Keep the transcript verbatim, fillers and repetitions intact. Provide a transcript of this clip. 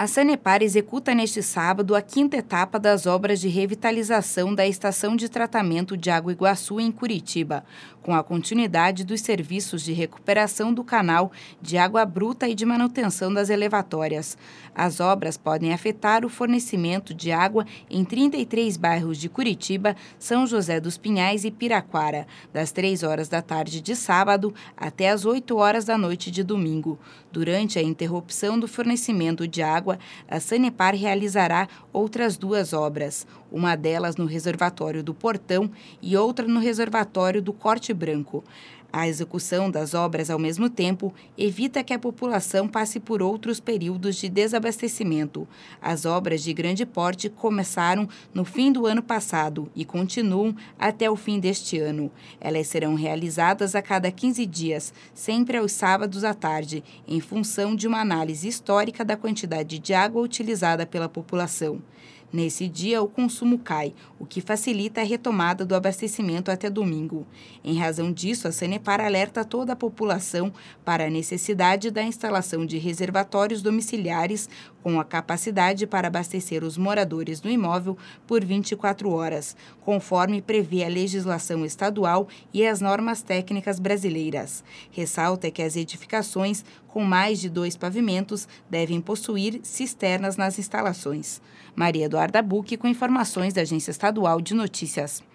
A Sanepar executa neste sábado a quinta etapa das obras de revitalização da Estação de Tratamento de Água Iguaçu, em Curitiba, com a continuidade dos serviços de recuperação do canal de água bruta e de manutenção das elevatórias. As obras podem afetar o fornecimento de água em trinta e três bairros de Curitiba, São José dos Pinhais e Piraquara, das três horas da tarde de sábado até as oito horas da noite de domingo. Durante a interrupção do fornecimento de água, a Sanepar realizará outras duas obras, uma delas no reservatório do Portão e outra no reservatório do Corte Branco. A execução das obras ao mesmo tempo evita que a população passe por outros períodos de desabastecimento. As obras de grande porte começaram no fim do ano passado e continuam até o fim deste ano. Elas serão realizadas a cada quinze dias, sempre aos sábados à tarde, em função de uma análise histórica da quantidade de água utilizada pela população. Nesse dia, o consumo cai, o que facilita a retomada do abastecimento até domingo. Em razão disso, a Sanepar alerta toda a população para a necessidade da instalação de reservatórios domiciliares com a capacidade para abastecer os moradores do imóvel por vinte e quatro horas, conforme prevê a legislação estadual e as normas técnicas brasileiras. Ressalta que as edificações com mais de dois pavimentos devem possuir cisternas nas instalações. Maria Eduarda Bucchi, com informações da Agência Estadual de Notícias.